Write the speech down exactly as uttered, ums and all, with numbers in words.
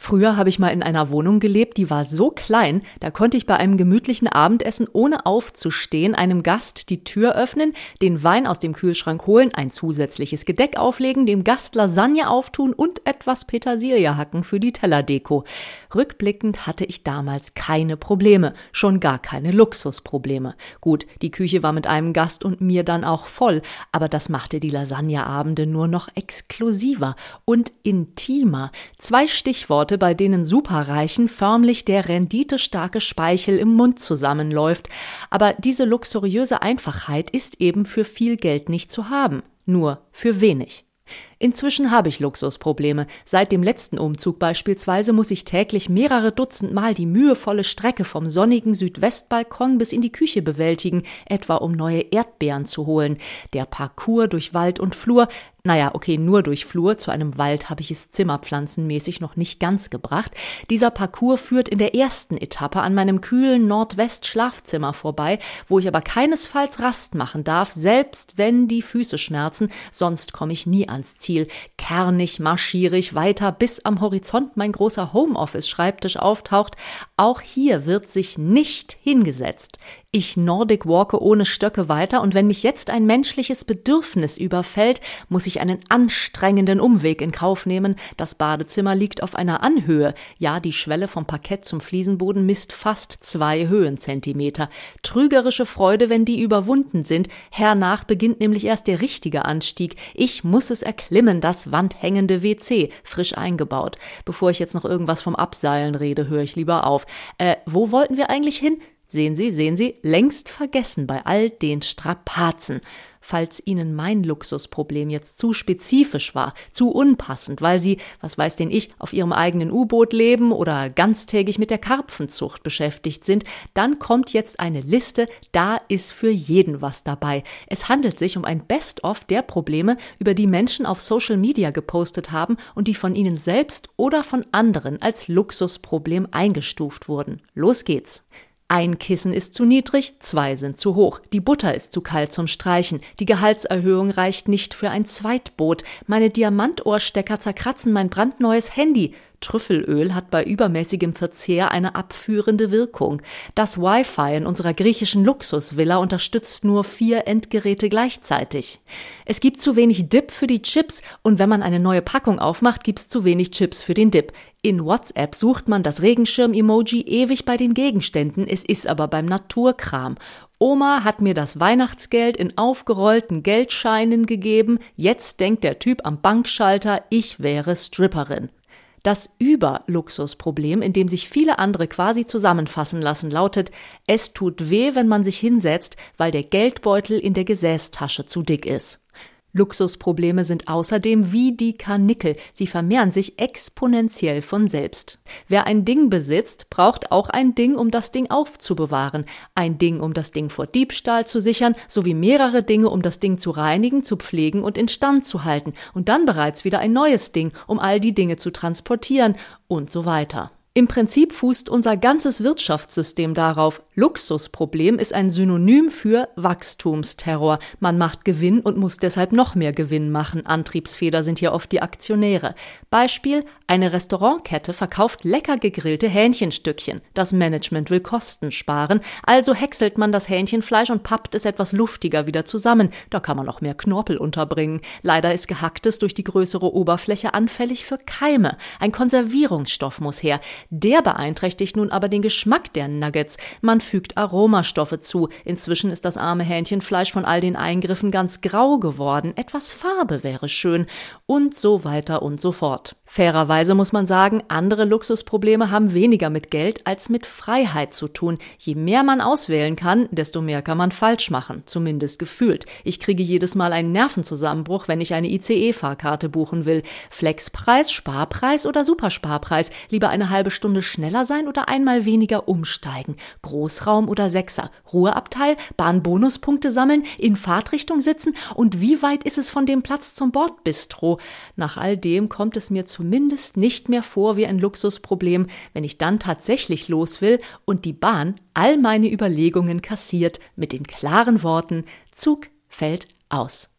Früher habe ich mal in einer Wohnung gelebt, die war so klein, da konnte ich bei einem gemütlichen Abendessen ohne aufzustehen einem Gast die Tür öffnen, den Wein aus dem Kühlschrank holen, ein zusätzliches Gedeck auflegen, dem Gast Lasagne auftun und etwas Petersilie hacken für die Tellerdeko. Rückblickend hatte ich damals keine Probleme, schon gar keine Luxusprobleme. Gut, die Küche war mit einem Gast und mir dann auch voll, aber das machte die Lasagneabende nur noch exklusiver und intimer. Zwei Stichworte, bei denen Superreichen förmlich der renditestarke Speichel im Mund zusammenläuft. Aber diese luxuriöse Einfachheit ist eben für viel Geld nicht zu haben, nur für wenig. Inzwischen habe ich Luxusprobleme. Seit dem letzten Umzug beispielsweise muss ich täglich mehrere Dutzend Mal die mühevolle Strecke vom sonnigen Südwestbalkon bis in die Küche bewältigen, etwa um neue Erdbeeren zu holen. Der Parcours durch Wald und Flur, naja, okay, nur durch Flur, zu einem Wald habe ich es zimmerpflanzenmäßig noch nicht ganz gebracht. Dieser Parcours führt in der ersten Etappe an meinem kühlen Nordwest-Schlafzimmer vorbei, wo ich aber keinesfalls Rast machen darf, selbst wenn die Füße schmerzen, sonst komme ich nie ans Ziel. Kernig marschiere ich weiter, bis am Horizont mein großer Homeoffice-Schreibtisch auftaucht. Auch hier wird sich nicht hingesetzt. Ich Nordic walke ohne Stöcke weiter und wenn mich jetzt ein menschliches Bedürfnis überfällt, muss ich einen anstrengenden Umweg in Kauf nehmen. Das Badezimmer liegt auf einer Anhöhe. Ja, die Schwelle vom Parkett zum Fliesenboden misst fast zwei Höhenzentimeter. Trügerische Freude, wenn die überwunden sind. Hernach beginnt nämlich erst der richtige Anstieg. Ich muss es erklimmen, das wandhängende W C, frisch eingebaut. Bevor ich jetzt noch irgendwas vom Abseilen rede, höre ich lieber auf. Äh, wo wollten wir eigentlich hin? Sehen Sie, sehen Sie, längst vergessen bei all den Strapazen. Falls Ihnen mein Luxusproblem jetzt zu spezifisch war, zu unpassend, weil Sie, was weiß denn ich, auf Ihrem eigenen U-Boot leben oder ganztägig mit der Karpfenzucht beschäftigt sind, dann kommt jetzt eine Liste, da ist für jeden was dabei. Es handelt sich um ein Best-of der Probleme, über die Menschen auf Social Media gepostet haben und die von Ihnen selbst oder von anderen als Luxusproblem eingestuft wurden. Los geht's! Ein Kissen ist zu niedrig, zwei sind zu hoch. Die Butter ist zu kalt zum Streichen. Die Gehaltserhöhung reicht nicht für ein Zweitboot. Meine Diamantohrstecker zerkratzen mein brandneues Handy. Trüffelöl hat bei übermäßigem Verzehr eine abführende Wirkung. Das Wi-Fi in unserer griechischen Luxusvilla unterstützt nur vier Endgeräte gleichzeitig. Es gibt zu wenig Dip für die Chips und wenn man eine neue Packung aufmacht, gibt's zu wenig Chips für den Dip. In WhatsApp sucht man das Regenschirm-Emoji ewig bei den Gegenständen, es ist aber beim Naturkram. Oma hat mir das Weihnachtsgeld in aufgerollten Geldscheinen gegeben, jetzt denkt der Typ am Bankschalter, ich wäre Stripperin. Das Überluxusproblem, in dem sich viele andere quasi zusammenfassen lassen, lautet, es tut weh, wenn man sich hinsetzt, weil der Geldbeutel in der Gesäßtasche zu dick ist. Luxusprobleme sind außerdem wie die Karnickel, sie vermehren sich exponentiell von selbst. Wer ein Ding besitzt, braucht auch ein Ding, um das Ding aufzubewahren, ein Ding, um das Ding vor Diebstahl zu sichern, sowie mehrere Dinge, um das Ding zu reinigen, zu pflegen und instand zu halten und dann bereits wieder ein neues Ding, um all die Dinge zu transportieren und so weiter. Im Prinzip fußt unser ganzes Wirtschaftssystem darauf. Luxusproblem ist ein Synonym für Wachstumsterror. Man macht Gewinn und muss deshalb noch mehr Gewinn machen. Antriebsfeder sind hier oft die Aktionäre. Beispiel: Eine Restaurantkette verkauft lecker gegrillte Hähnchenstückchen. Das Management will Kosten sparen, also häckselt man das Hähnchenfleisch und pappt es etwas luftiger wieder zusammen. Da kann man noch mehr Knorpel unterbringen. Leider ist Gehacktes durch die größere Oberfläche anfällig für Keime. Ein Konservierungsstoff muss her. Der beeinträchtigt nun aber den Geschmack der Nuggets. Man fügt Aromastoffe zu. Inzwischen ist das arme Hähnchenfleisch von all den Eingriffen ganz grau geworden. Etwas Farbe wäre schön. Und so weiter und so fort. Fairerweise muss man sagen, andere Luxusprobleme haben weniger mit Geld als mit Freiheit zu tun. Je mehr man auswählen kann, desto mehr kann man falsch machen. Zumindest gefühlt. Ich kriege jedes Mal einen Nervenzusammenbruch, wenn ich eine I C E-Fahrkarte buchen will. Flexpreis, Sparpreis oder Supersparpreis? Lieber eine halbe Stunde schneller sein oder einmal weniger umsteigen? Großraum oder Sechser? Ruheabteil? Bahnbonuspunkte sammeln? In Fahrtrichtung sitzen? Und wie weit ist es von dem Platz zum Bordbistro? Nach all dem kommt es mir zumindest nicht mehr vor wie ein Luxusproblem, wenn ich dann tatsächlich los will und die Bahn all meine Überlegungen kassiert mit den klaren Worten: Zug fällt aus.